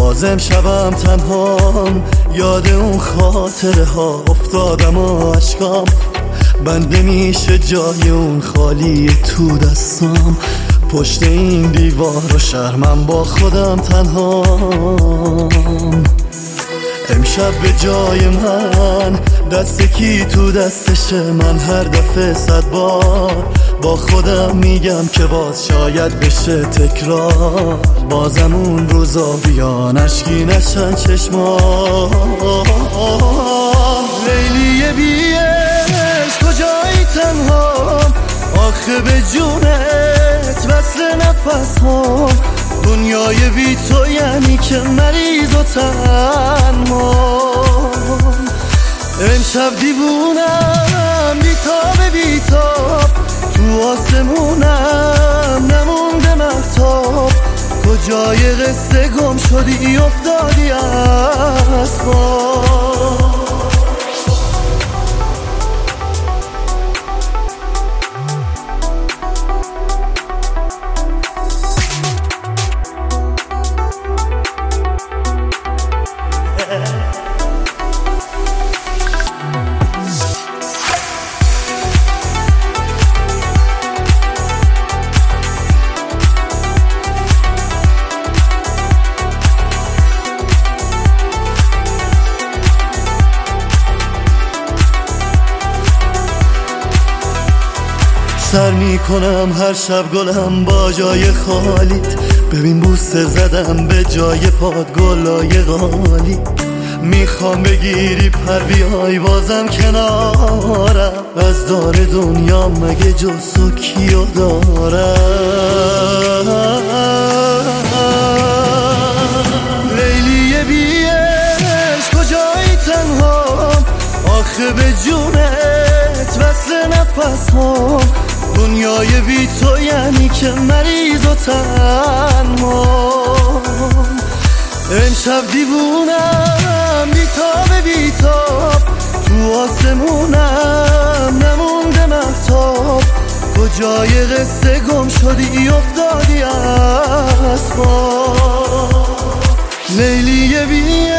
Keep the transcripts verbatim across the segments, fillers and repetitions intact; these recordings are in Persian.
بازم شبم تنهام، یاد اون خاطره ها افتادم و عشقام بنده میشه جای اون خالی تو دستام. پشت این دیوار و شرمم با خودم تنهام. امشب به جای من دست کی تو دستشه؟ من هر دفعه صد بار با خودم میگم که باز شاید بشه تکرار. بازم اون روزا بیان اشکی نشن چشمام. لیلی بی عشق کجایی تنهام؟ آخه به جونت وصل نفس هم. دنیای بی تو یعنی که مریض و تنمام. امشب دیوونم بیتاب بیتاب، تو آسمونم نمونده مهتاب. کجای قصه گم شدی افتادی از خواب. سر میکنم هر شب گلم با جای خالیت. ببین بوسه زدم به جای پاد گلای غالی. میخوام بگیری پر بیای بازم کنارم. از دار دنیا مگه جز تو کیو دارم؟ لیلی بی عشق کجایی تنهام؟ آخه به جونت وصل نفس هم. دنیای بی تو یعنی که مریض و تنمام. امشب دیوونم بیتاب بیتاب، تو آسمونم نمونده مهتاب. کجای قصه گم شدی افتادی از خواب. لیلی بی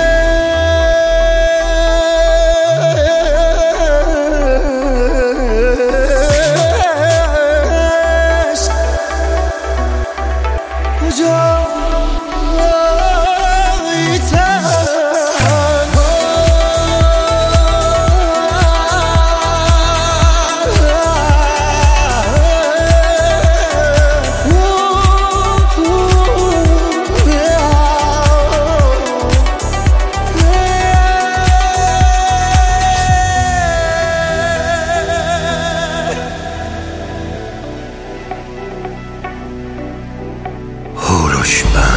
هوروشمن